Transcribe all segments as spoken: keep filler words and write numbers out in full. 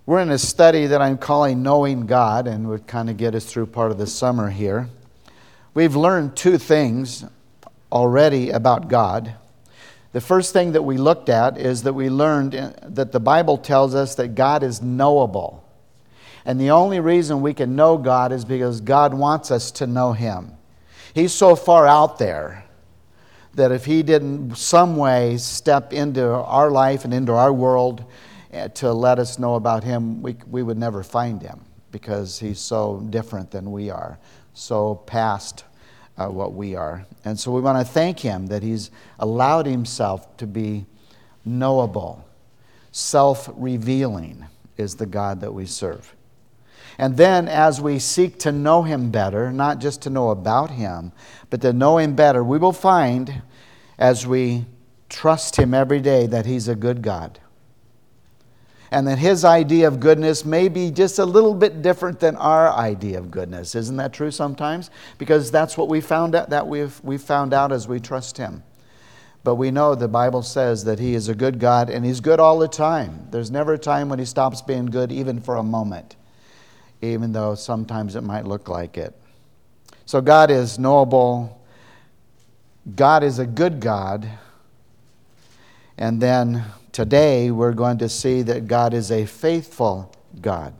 We're in a study that I'm calling Knowing God, and would kind of get us through part of the summer here. We've learned two things already about God. The first thing that we looked at is that we learned that the Bible tells us that God is knowable. And the only reason we can know God is because God wants us to know Him. He's so far out there that if He didn't some way step into our life and into our world to let us know about Him, we, we would never find Him, because He's so different than we are, so past uh, what we are. And so we want to thank Him that He's allowed Himself to be knowable. Self-revealing is the God that we serve. And then as we seek to know Him better, not just to know about Him, but to know Him better, we will find, as we trust Him every day, that He's a good God. And that His idea of goodness may be just a little bit different than our idea of goodness. Isn't that true sometimes? Because that's what we found out, that we've, we've found out as we trust Him. But we know the Bible says that He is a good God, and He's good all the time. There's never a time when He stops being good, even for a moment, even though sometimes it might look like it. So God is knowable. God is a good God. And then today we're going to see that God is a faithful God.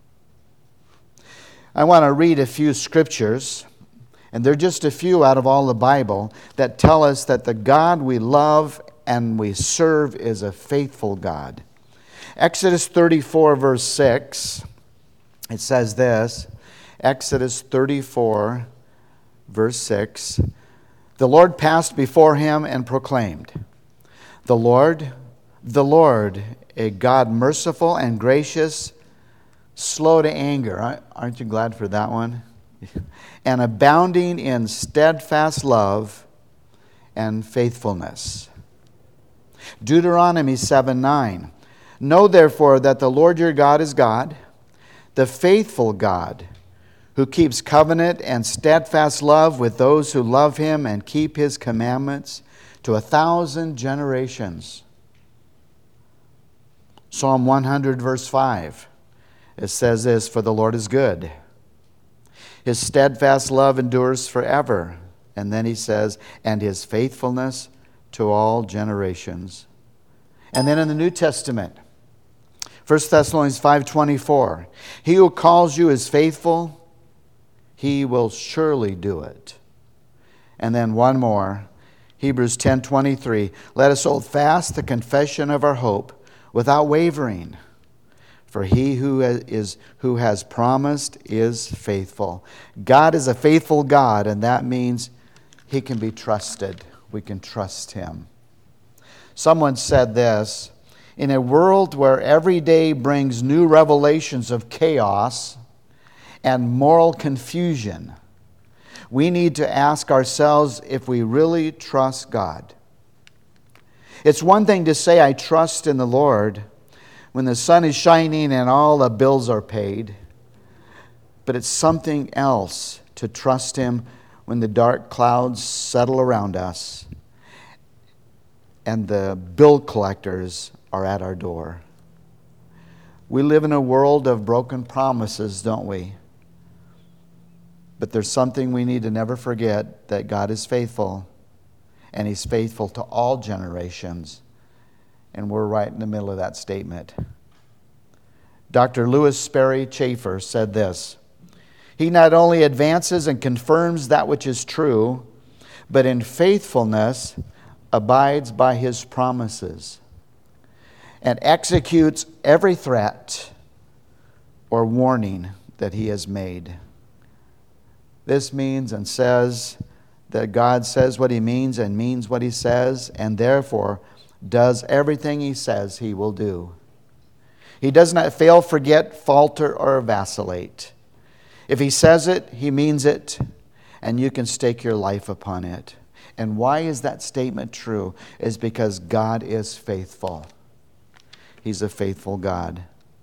I want to read a few scriptures, and they're just a few out of all the Bible, that tell us that the God we love and we serve is a faithful God. Exodus thirty-four, verse six, it says this, Exodus thirty-four, verse six, "The Lord passed before him and proclaimed, 'The Lord, the Lord, a God merciful and gracious, slow to anger.'" Aren't you glad for that one? "And abounding in steadfast love and faithfulness." Deuteronomy seven nine, "Know therefore that the Lord your God is God, the faithful God, who keeps covenant and steadfast love with those who love Him and keep His commandments to a thousand generations." Psalm one hundred, verse five, it says this, "For the Lord is good. His steadfast love endures forever." And then he says, "And His faithfulness to all generations." And then in the New Testament, First Thessalonians five twenty-four, "He who calls you is faithful, He will surely do it." And then one more, Hebrews ten twenty-three, "Let us hold fast the confession of our hope without wavering, for He who is who has promised is faithful." God is a faithful God, and that means He can be trusted. We can trust Him. Someone said this, "In a world where every day brings new revelations of chaos and moral confusion, we need to ask ourselves if we really trust God." It's one thing to say, "I trust in the Lord," when the sun is shining and all the bills are paid. But it's something else to trust Him when the dark clouds settle around us and the bill collectors are at our door. We live in a world of broken promises, don't we? But there's something we need to never forget, that God is faithful, and He's faithful to all generations. And we're right in the middle of that statement. Doctor Lewis Sperry Chafer said this, "He not only advances and confirms that which is true, but in faithfulness abides by His promises and executes every threat or warning that He has made." This means and says that God says what He means and means what He says, and therefore does everything He says He will do. He does not fail, forget, falter, or vacillate. If He says it, He means it, and you can stake your life upon it. And why is that statement true? Is because God is faithful. He's a faithful God.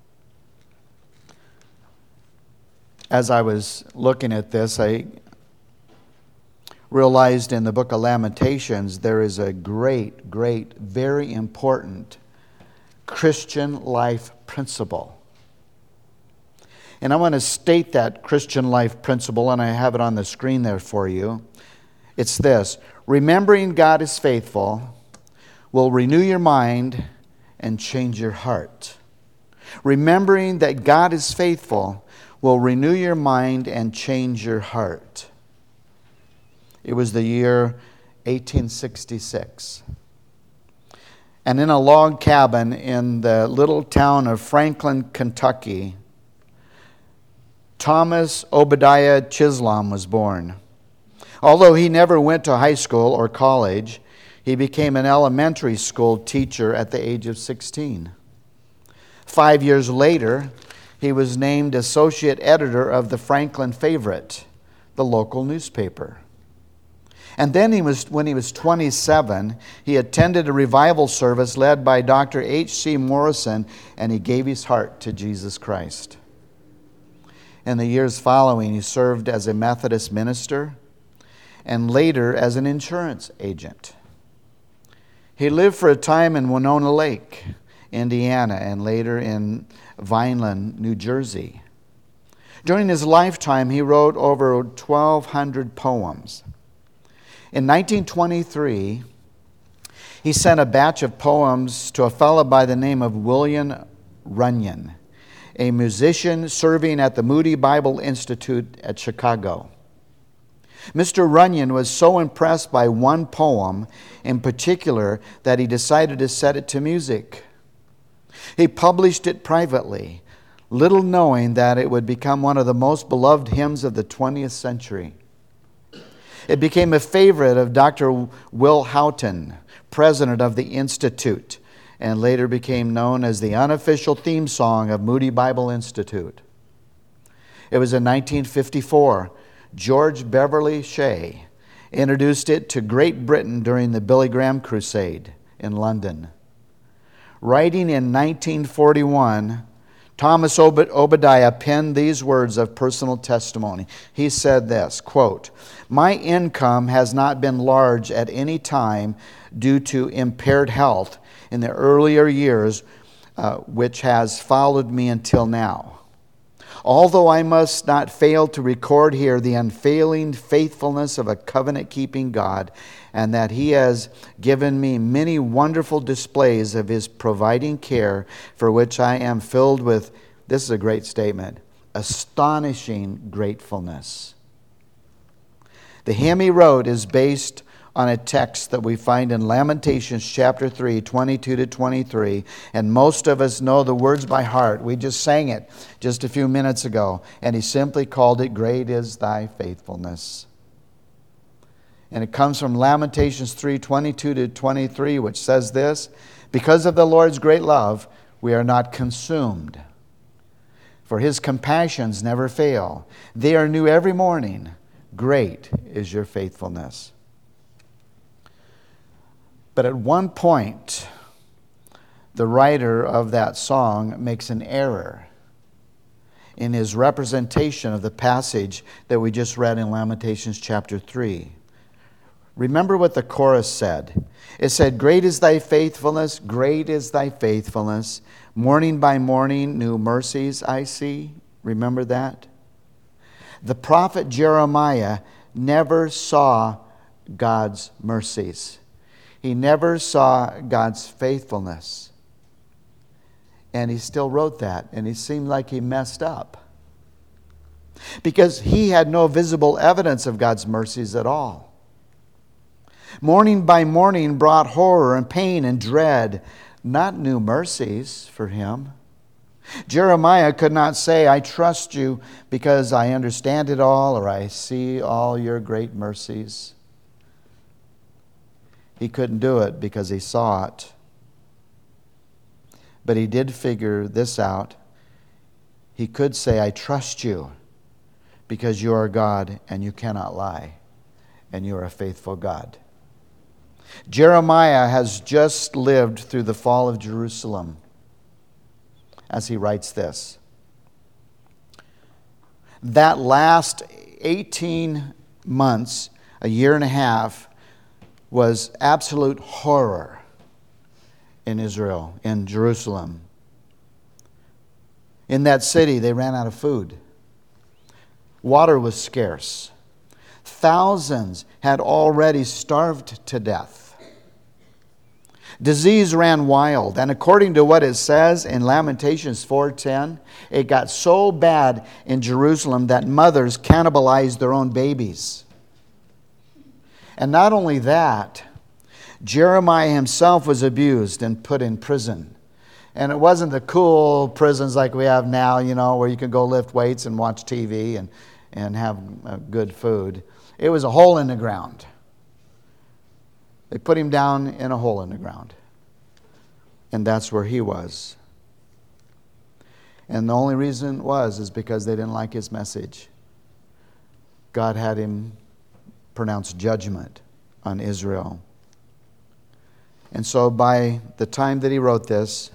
As I was looking at this, I realized in the book of Lamentations there is a great, great, very important Christian life principle And I want to state that Christian life principle, and I have it on the screen there for you. It's this: remembering God is faithful will renew your mind and change your heart. Remembering that God is faithful will renew your mind and change your heart. It was the year eighteen sixty-six. And in a log cabin in the little town of Franklin, Kentucky, Thomas Obadiah Chisholm was born. Although he never went to high school or college, he became an elementary school teacher at the age of sixteen. Five years later, he was named associate editor of the Franklin Favorite, the local newspaper. And then he was, when he was twenty-seven, he attended a revival service led by Doctor H C Morrison, and he gave his heart to Jesus Christ. In the years following, he served as a Methodist minister and later as an insurance agent. He lived for a time in Winona Lake, Indiana, and later in Vineland, New Jersey. During his lifetime, he wrote over twelve hundred poems. In nineteen twenty-three, he sent a batch of poems to a fellow by the name of William Runyon, a musician serving at the Moody Bible Institute at Chicago. Mister Runyon was so impressed by one poem in particular that he decided to set it to music. He published it privately, little knowing that it would become one of the most beloved hymns of the twentieth century. It became a favorite of Doctor Will Houghton, president of the Institute, and later became known as the unofficial theme song of Moody Bible Institute. It was in nineteen fifty-four, George Beverly Shea introduced it to Great Britain during the Billy Graham Crusade in London. Writing in nineteen forty-one, Thomas Ob- Obadiah penned these words of personal testimony. He said this, quote, "My income has not been large at any time due to impaired health in the earlier years, uh, which has followed me until now. Although I must not fail to record here the unfailing faithfulness of a covenant-keeping God, and that He has given me many wonderful displays of His providing care, for which I am filled with," this is a great statement, "astonishing gratefulness." The hymn he wrote is based on a text that we find in Lamentations chapter three, twenty-two to twenty-three, and most of us know the words by heart. We just sang it just a few minutes ago, and he simply called it, "Great is thy faithfulness." And it comes from Lamentations three, twenty-two to twenty-three, which says this, "Because of the Lord's great love, we are not consumed, for His compassions never fail. They are new every morning. Great is your faithfulness." But at one point, the writer of that song makes an error in his representation of the passage that we just read in Lamentations chapter three. Remember what the chorus said. It said, "Great is thy faithfulness, great is thy faithfulness. Morning by morning, new mercies I see." Remember that? The prophet Jeremiah never saw God's mercies. He never saw God's faithfulness. And he still wrote that, and he seemed like he messed up, because he had no visible evidence of God's mercies at all. Morning by morning brought horror and pain and dread, not new mercies for him. Jeremiah could not say, "I trust you because I understand it all," or "I see all your great mercies." He couldn't do it because he saw it. But he did figure this out. He could say, "I trust you because you are God and you cannot lie, and you are a faithful God." Jeremiah has just lived through the fall of Jerusalem as he writes this. That last eighteen months, a year and a half, was absolute horror in Israel, in Jerusalem. In that city, they ran out of food. Water was scarce. Thousands had already starved to death. Disease ran wild, and according to what it says in Lamentations four ten, it got so bad in Jerusalem that mothers cannibalized their own babies. And not only that, Jeremiah himself was abused and put in prison. And it wasn't the cool prisons like we have now, you know, where you can go lift weights and watch T V and, and have uh, good food. It was a hole in the ground. They put him down in a hole in the ground. And that's where he was. And the only reason it was is because they didn't like his message. God had him pronounce judgment on Israel. And so by the time that he wrote this,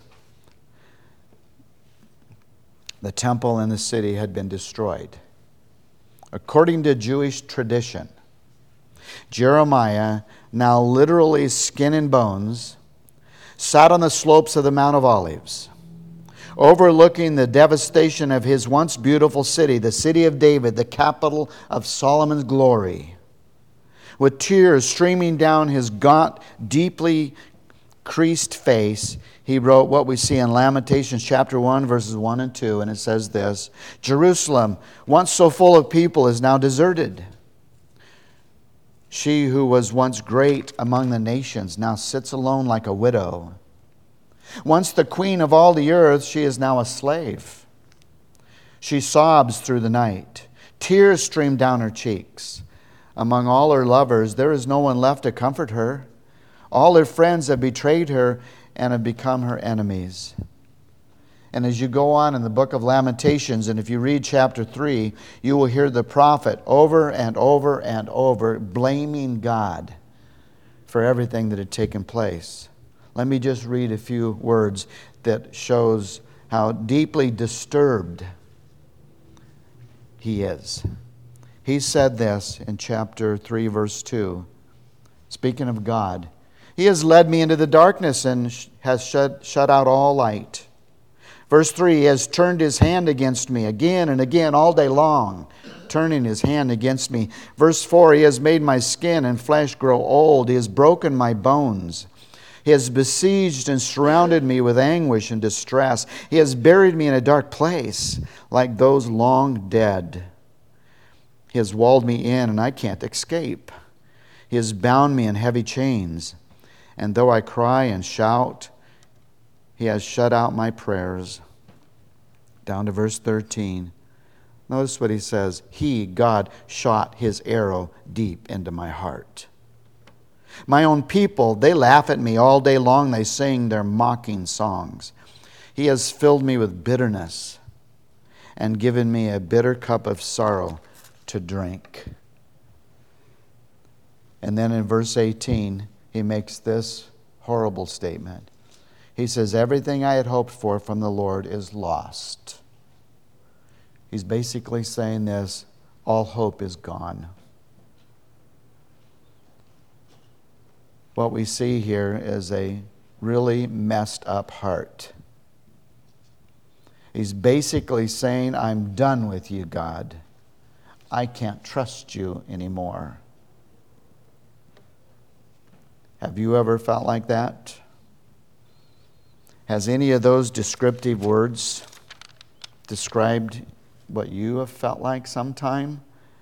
the temple and the city had been destroyed. According to Jewish tradition, Jeremiah, now literally skin and bones, sat on the slopes of the Mount of Olives, overlooking the devastation of his once beautiful city, the city of David, the capital of Solomon's glory. With tears streaming down his gaunt, deeply creased face, he wrote what we see in Lamentations chapter one, verses one and two, and it says this: Jerusalem, once so full of people, is now deserted. She who was once great among the nations now sits alone like a widow. Once the queen of all the earth, she is now a slave. She sobs through the night. Tears stream down her cheeks. Among all her lovers, there is no one left to comfort her. All her friends have betrayed her and have become her enemies. And as you go on in the book of Lamentations, and if you read chapter three, you will hear the prophet over and over and over blaming God for everything that had taken place. Let me just read a few words that shows how deeply disturbed he is. He said this in chapter three, verse two, speaking of God. He has led me into the darkness and has shut, shut out all light. Verse three, he has turned his hand against me again and again all day long, turning his hand against me. Verse four, he has made my skin and flesh grow old. He has broken my bones. He has besieged and surrounded me with anguish and distress. He has buried me in a dark place like those long dead. He has walled me in and I can't escape. He has bound me in heavy chains. And though I cry and shout, he has shut out my prayers. Down to verse thirteen. Notice what he says. He, God, shot his arrow deep into my heart. My own people, they laugh at me all day long. They sing their mocking songs. He has filled me with bitterness and given me a bitter cup of sorrow to drink. And then in verse eighteen, he makes this horrible statement. He says, everything I had hoped for from the Lord is lost. He's basically saying this, all hope is gone. What we see here is a really messed up heart. He's basically saying, I'm done with you, God. I can't trust you anymore. Have you ever felt like that? Has any of those descriptive words described what you have felt like sometime?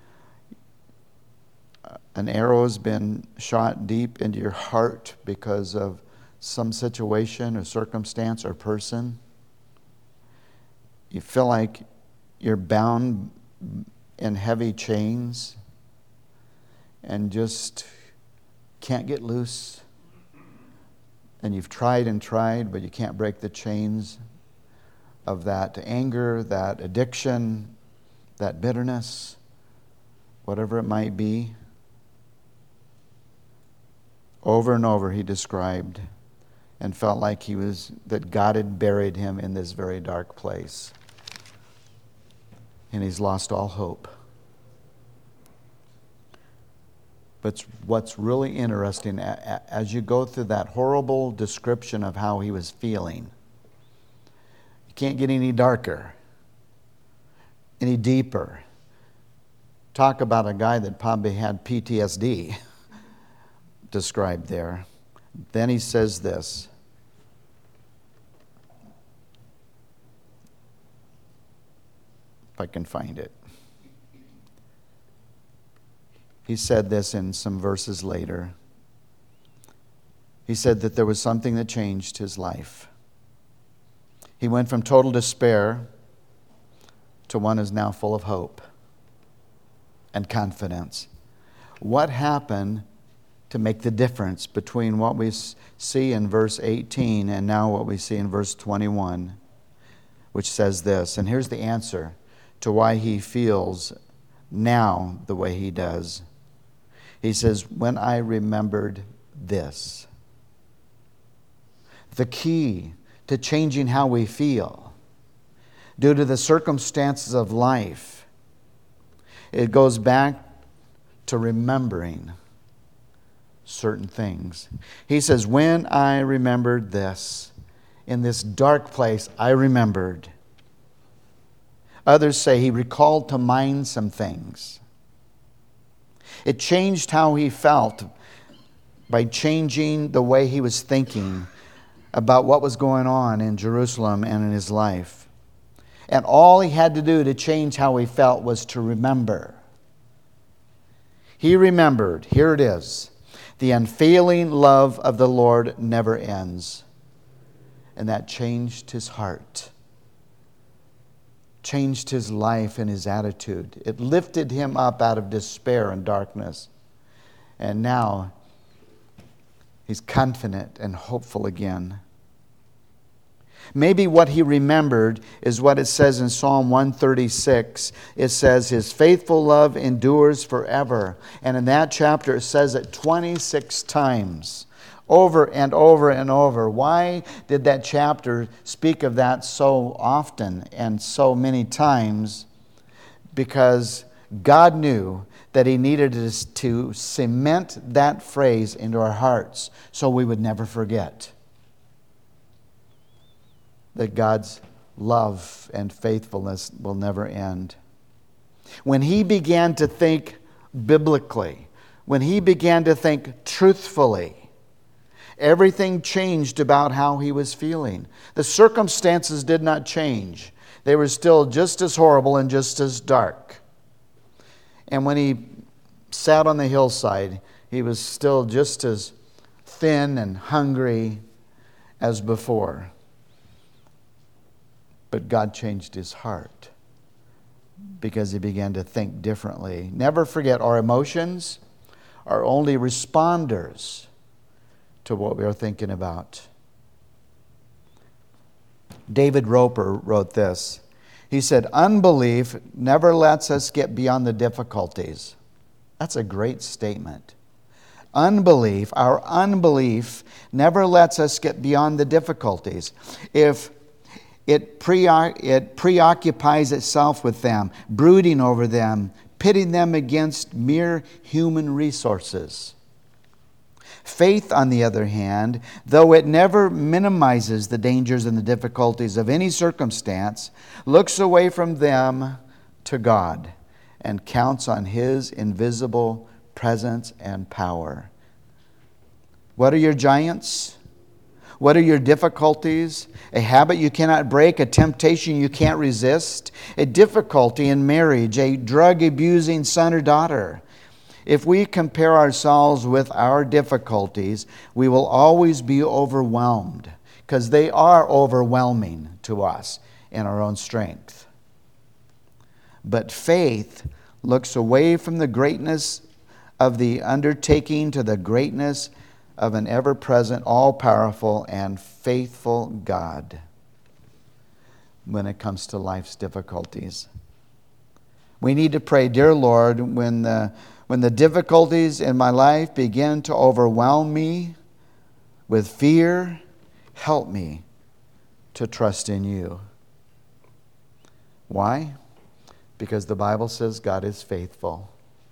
An arrow has been shot deep into your heart because of some situation or circumstance or person. You feel like you're bound in heavy chains and just can't get loose. And you've tried and tried, but you can't break the chains of that anger, that addiction, that bitterness, whatever it might be. Over and over he described and felt like he was, that God had buried him in this very dark place. And he's lost all hope. But what's really interesting, as you go through that horrible description of how he was feeling, you can't get any darker. any deeper. Talk about a guy that probably had P T S D described there. Then he says this. If I can find it. He said this in some verses later. He said that there was something that changed his life. He went from total despair to one who's now full of hope and confidence. What happened to make the difference between what we see in verse eighteen and now what we see in verse twenty-one, which says this? And here's the answer to why he feels now the way he does. He says, when I remembered this. The key to changing how we feel due to the circumstances of life, it goes back to remembering certain things. He says, when I remembered this, in this dark place, I remembered. Others say he recalled to mind some things. It changed how he felt by changing the way he was thinking about what was going on in Jerusalem and in his life. And all he had to do to change how he felt was to remember. He remembered, here it is, the unfailing love of the Lord never ends. And that changed his heart. Changed his life and his attitude. It lifted him up out of despair and darkness. And now he's confident and hopeful again. Maybe what he remembered is what it says in Psalm one thirty-six. It says, his faithful love endures forever. And in that chapter it says it twenty-six times. Over and over and over. Why did that chapter speak of that so often and so many times? Because God knew that he needed to cement that phrase into our hearts so we would never forget that God's love and faithfulness will never end. When he began to think biblically, when he began to think truthfully, everything changed about how he was feeling. The circumstances did not change. They were still just as horrible and just as dark. And when he sat on the hillside, he was still just as thin and hungry as before. But God changed his heart because he began to think differently. Never forget, our emotions are only responders to what we are thinking about. David Roper wrote this. He said, unbelief never lets us get beyond the difficulties. That's a great statement. Unbelief, our unbelief never lets us get beyond the difficulties. If it, pre- it preoccupies itself with them, brooding over them, pitting them against mere human resources. Faith, on the other hand, though it never minimizes the dangers and the difficulties of any circumstance, looks away from them to God and counts on his invisible presence and power. What are your giants? What are your difficulties? A habit you cannot break, a temptation you can't resist, a difficulty in marriage, a drug-abusing son or daughter. If we compare ourselves with our difficulties, we will always be overwhelmed because they are overwhelming to us in our own strength. But faith looks away from the greatness of the undertaking to the greatness of an ever-present, all-powerful, and faithful God when it comes to life's difficulties. We need to pray, dear Lord, when the, when the difficulties in my life begin to overwhelm me with fear, help me to trust in you. Why? Because the Bible says God is faithful.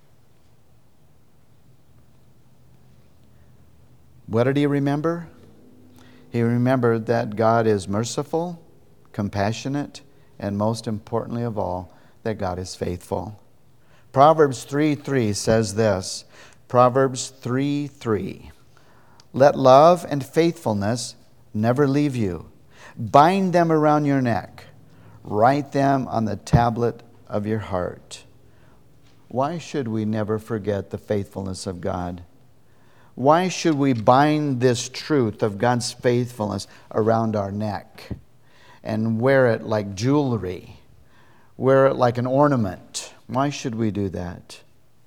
What did he remember? He remembered that God is merciful, compassionate, and most importantly of all, that God is faithful. Proverbs three three says this. Proverbs three three. Let love and faithfulness never leave you. Bind them around your neck. Write them on the tablet of your heart. Why should we never forget the faithfulness of God? Why should we bind this truth of God's faithfulness around our neck and wear it like jewelry, wear it like an ornament? Why should we do that?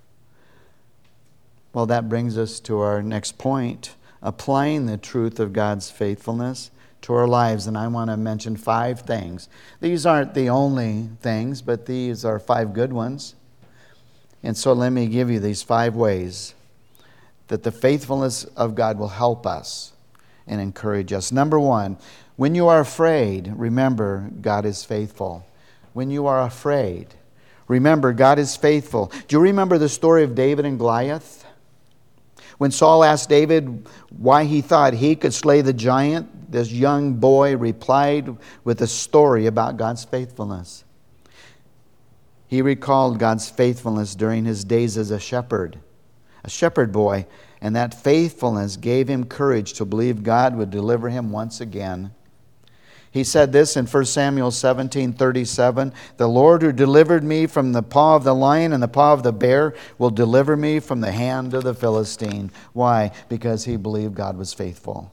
Well, that brings us to our next point, applying the truth of God's faithfulness to our lives. And I want to mention five things. These aren't the only things, but these are five good ones. And so let me give you these five ways that the faithfulness of God will help us and encourage us. Number one, when you are afraid, remember God is faithful. When you are afraid, remember God is faithful. Do you remember the story of David and Goliath? When Saul asked David why he thought he could slay the giant, this young boy replied with a story about God's faithfulness. He recalled God's faithfulness during his days as a shepherd, a shepherd boy, and that faithfulness gave him courage to believe God would deliver him once again. He said this in First Samuel seventeen thirty-seven, "The Lord who delivered me from the paw of the lion and the paw of the bear will deliver me from the hand of the Philistine." Why? Because he believed God was faithful.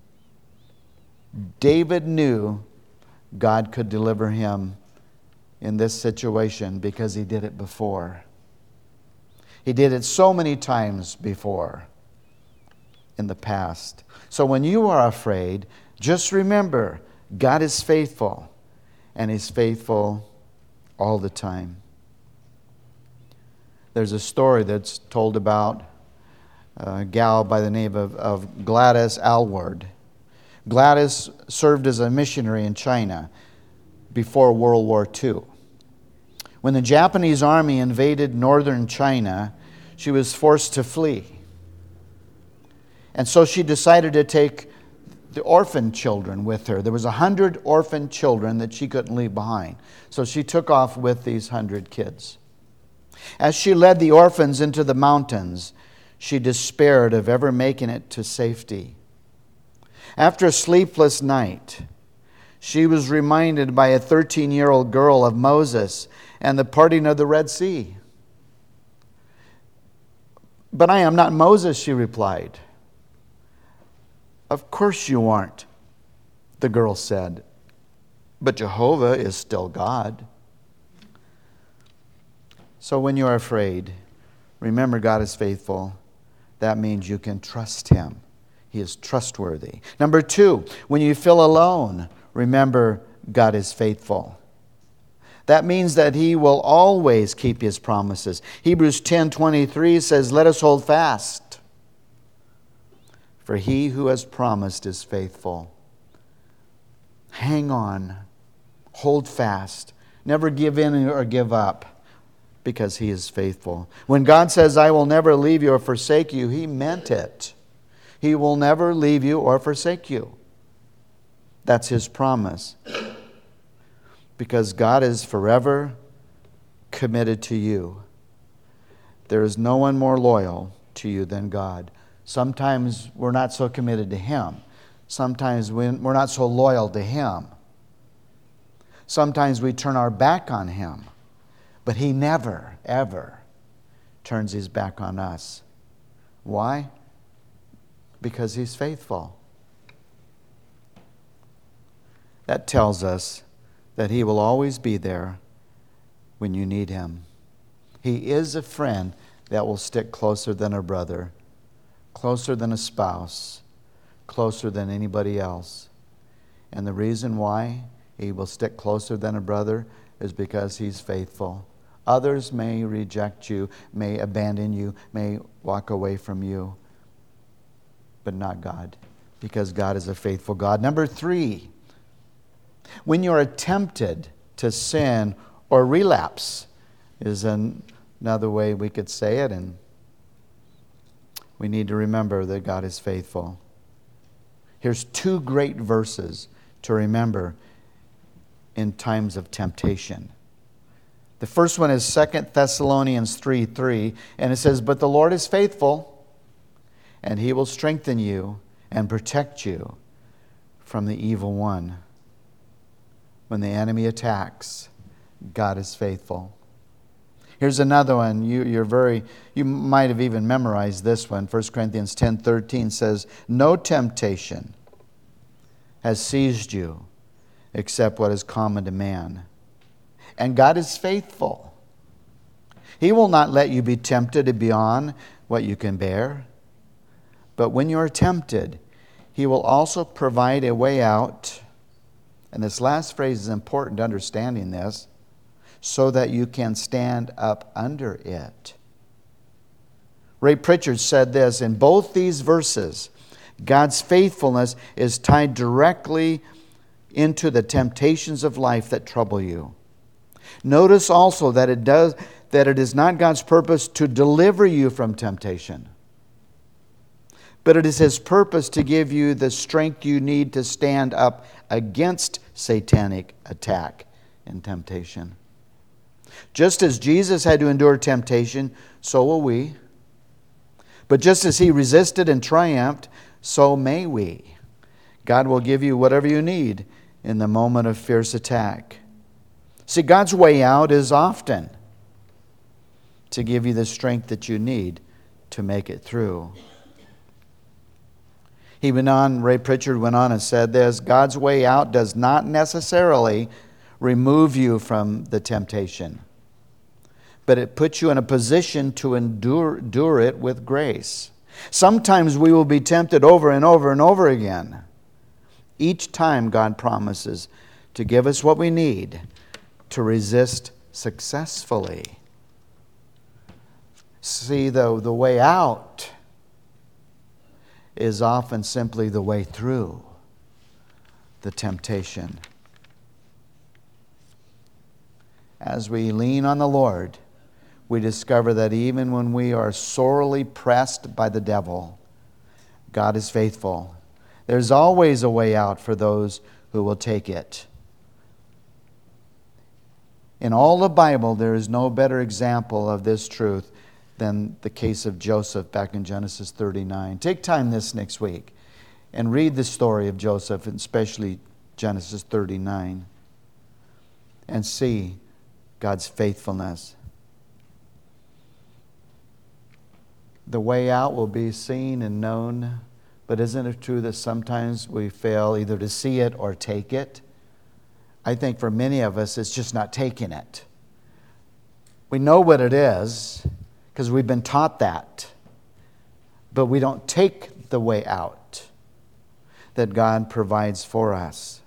David knew God could deliver him in this situation because he did it before. He did it so many times before in the past. So when you are afraid, just remember God is faithful, and He's faithful all the time. There's a story that's told about a gal by the name of, of Gladys Aylward. Gladys served as a missionary in China before World War Two. When the Japanese army invaded northern China, she was forced to flee. And so she decided to take the orphan children with her. There was a hundred orphan children that she couldn't leave behind. So she took off with these hundred kids. As she led the orphans into the mountains, she despaired of ever making it to safety. After a sleepless night, she was reminded by a thirteen-year-old girl of Moses and the parting of the Red Sea. "But I am not Moses," she replied. "Of course you aren't," the girl said. "But Jehovah is still God." So when you are afraid, remember God is faithful. That means you can trust Him. He is trustworthy. Number two, when you feel alone, remember God is faithful. That means that He will always keep His promises. Hebrews ten twenty-three says, "Let us hold fast, for He who has promised is faithful." Hang on. Hold fast. Never give in or give up, because He is faithful. When God says, "I will never leave you or forsake you," He meant it. He will never leave you or forsake you. That's His promise. Because God is forever committed to you. There is no one more loyal to you than God. Sometimes we're not so committed to Him. Sometimes we're not so loyal to Him. Sometimes we turn our back on Him. But He never, ever turns His back on us. Why? Because He's faithful. That tells us that He will always be there when you need Him. He is a friend that will stick closer than a brother, closer than a spouse, closer than anybody else. And the reason why He will stick closer than a brother is because He's faithful. Others may reject you, may abandon you, may walk away from you, but not God, because God is a faithful God. Number three, when you are tempted to sin or relapse, is an, another way we could say it, and we need to remember that God is faithful. Here's two great verses to remember in times of temptation. The first one is Second Thessalonians three three, and it says, "But the Lord is faithful, and He will strengthen you and protect you from the evil one." When the enemy attacks, God is faithful. Here's another one. You, you're very, you might have even memorized this one. First Corinthians ten thirteen says, "No temptation has seized you except what is common to man. And God is faithful. He will not let you be tempted beyond what you can bear. But when you are tempted, He will also provide a way out." And this last phrase is important to understanding this, "so that you can stand up under it." Ray Pritchard said this, in both these verses, God's faithfulness is tied directly into the temptations of life that trouble you. Notice also that it does that it is not God's purpose to deliver you from temptation, but it is His purpose to give you the strength you need to stand up against satanic attack and temptation. Just as Jesus had to endure temptation, so will we. But just as He resisted and triumphed, so may we. God will give you whatever you need in the moment of fierce attack. See, God's way out is often to give you the strength that you need to make it through. He went on, Ray Pritchard went on and said this, "God's way out does not necessarily remove you from the temptation, but it puts you in a position to endure, endure it with grace. Sometimes we will be tempted over and over and over again. Each time God promises to give us what we need to resist successfully." See, though, the way out is often simply the way through the temptation. As we lean on the Lord, we discover that even when we are sorely pressed by the devil, God is faithful. There's always a way out for those who will take it. In all the Bible, there is no better example of this truth than the case of Joseph back in Genesis thirty-nine. Take time this next week and read the story of Joseph, and especially Genesis thirty-nine, and see God's faithfulness. The way out will be seen and known, but isn't it true that sometimes we fail either to see it or take it? I think for many of us, it's just not taking it. We know what it is because we've been taught that, but we don't take the way out that God provides for us.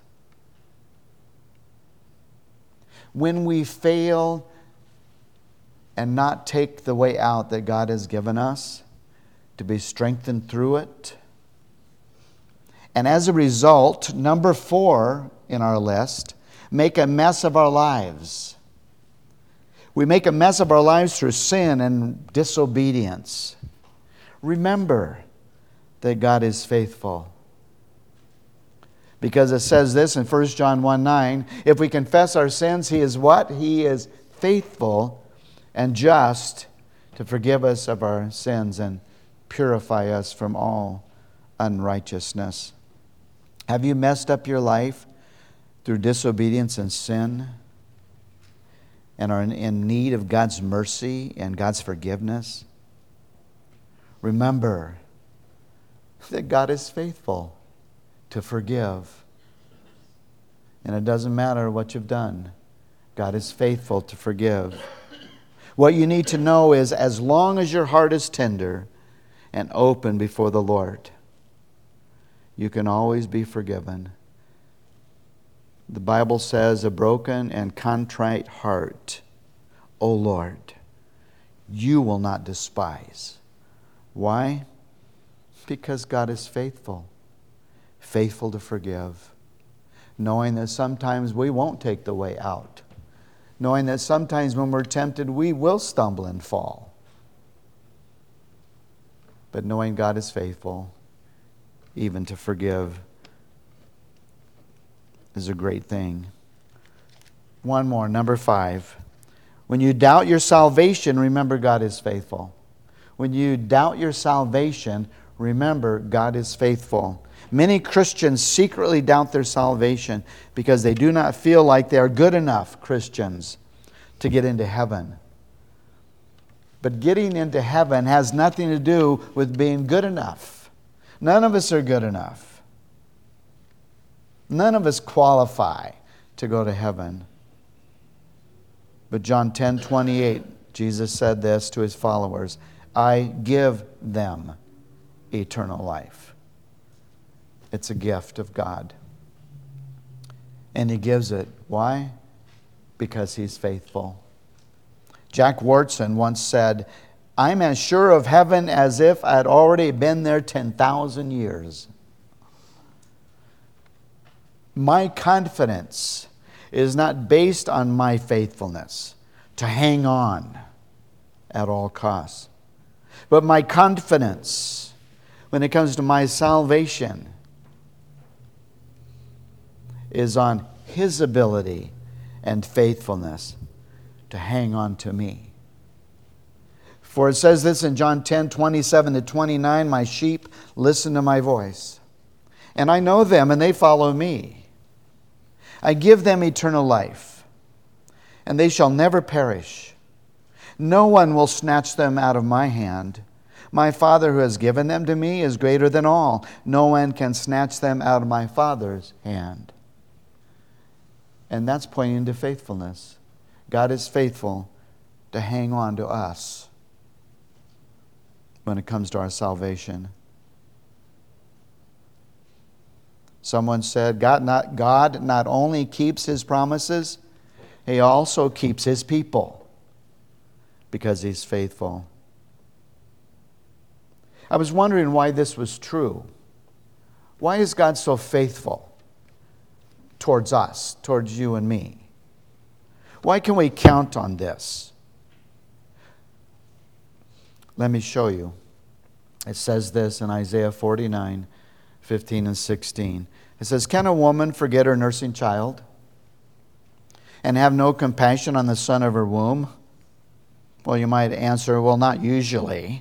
When we fail and not take the way out that God has given us to be strengthened through it, and as a result, number four in our list, make a mess of our lives. We make a mess of our lives through sin and disobedience. Remember that God is faithful. Because it says this in First John one nine, if we confess our sins, He is what? He is faithful and just to forgive us of our sins and purify us from all unrighteousness. Have you messed up your life through disobedience and sin, and are in need of God's mercy and God's forgiveness? Remember that God is faithful to forgive. And it doesn't matter what you've done. God is faithful to forgive. What you need to know is, as long as your heart is tender and open before the Lord, you can always be forgiven. The Bible says, a broken and contrite heart, O Lord, you will not despise. Why? Because God is faithful, faithful to forgive, knowing that sometimes we won't take the way out, knowing that sometimes when we're tempted, we will stumble and fall. But knowing God is faithful, even to forgive, is a great thing. One more, number five. When you doubt your salvation, remember God is faithful. When you doubt your salvation, remember God is faithful. Many Christians secretly doubt their salvation because they do not feel like they are good enough Christians to get into heaven. But getting into heaven has nothing to do with being good enough. None of us are good enough. None of us qualify to go to heaven. But John ten twenty-eight, Jesus said this to his followers, I give them eternal life. It's a gift of God. And he gives it. Why? Because he's faithful. Jack Wharton once said, I'm as sure of heaven as if I had already been there ten thousand years. My confidence is not based on my faithfulness to hang on at all costs. But my confidence when it comes to my salvation is on his ability and faithfulness to hang on to me. For it says this in John ten twenty-seven to twenty-nine, my sheep listen to my voice, and I know them, and they follow me. I give them eternal life, and they shall never perish. No one will snatch them out of my hand. My Father who has given them to me is greater than all. No one can snatch them out of my Father's hand. And that's pointing to faithfulness. God is faithful to hang on to us when it comes to our salvation. Someone said, God not, God not only keeps his promises, he also keeps his people because he's faithful. I was wondering why this was true. Why is God so faithful towards us, towards you and me? Why can we count on this? Let me show you. It says this in Isaiah forty-nine, fifteen and sixteen. It says, can a woman forget her nursing child and have no compassion on the son of her womb? Well, you might answer, well, not usually.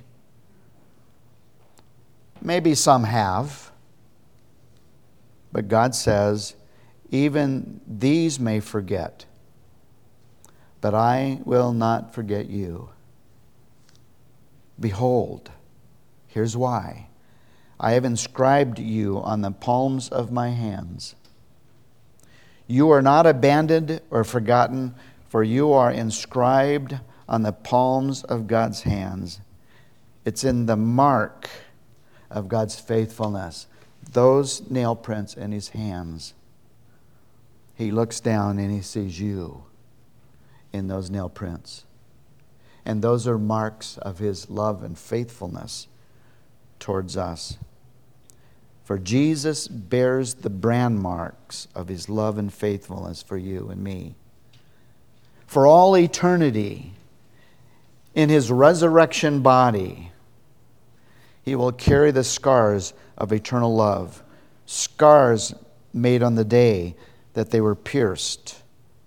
Maybe some have. But God says, even these may forget, but I will not forget you. Behold, here's why. I have inscribed you on the palms of my hands. You are not abandoned or forgotten, for you are inscribed on the palms of God's hands. It's in the mark of God's faithfulness, those nail prints in his hands. He looks down and he sees you in those nail prints. And those are marks of his love and faithfulness towards us. For Jesus bears the brand marks of his love and faithfulness for you and me. For all eternity, in his resurrection body, he will carry the scars of eternal love, scars made on the day that they were pierced.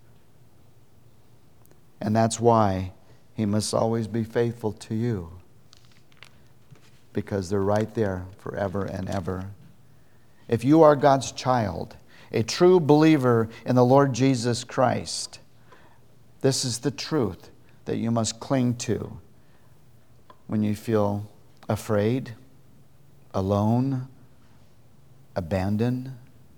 And that's why he must always be faithful to you, because they're right there forever and ever. If you are God's child, a true believer in the Lord Jesus Christ, this is the truth that you must cling to when you feel afraid, alone, abandoned,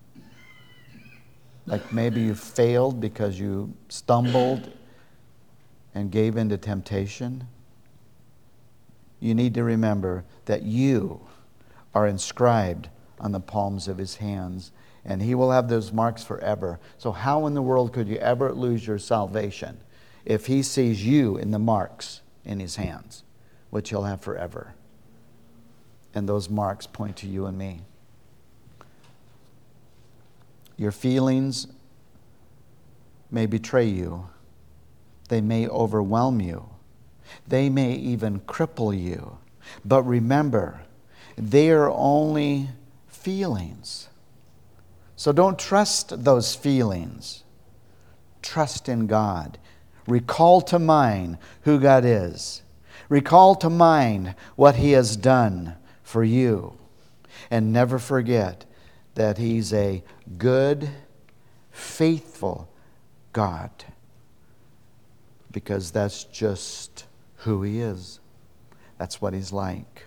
like maybe you failed because you stumbled and gave in to temptation. You need to remember that you are inscribed on the palms of his hands, and he will have those marks forever. So how in the world could you ever lose your salvation if he sees you in the marks in his hands, which he'll have forever? And those marks point to you and me. Your feelings may betray you. They may overwhelm you. They may even cripple you. But remember, they are only feelings. So don't trust those feelings. Trust in God. recall to mind who God is. Recall to mind what He has done for you. And never forget that He's a good, faithful God. Because that's just who He is. That's what He's like.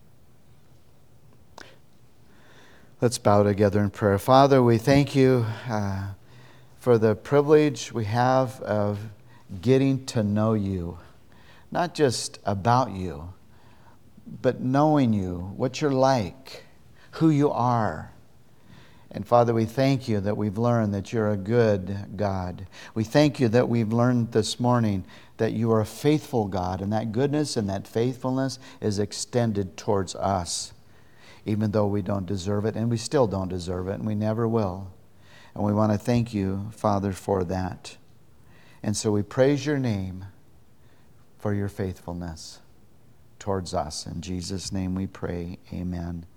Let's bow together in prayer. Father, we thank You uh, for the privilege we have of getting to know You. Not just about You, but knowing You, what You're like, who You are. And Father, we thank You that we've learned that You're a good God. We thank You that we've learned this morning that You are a faithful God, and that goodness and that faithfulness is extended towards us, even though we don't deserve it, and we still don't deserve it, and we never will. And we want to thank You, Father, for that. And so we praise Your name for Your faithfulness towards us. In Jesus' name we pray, amen.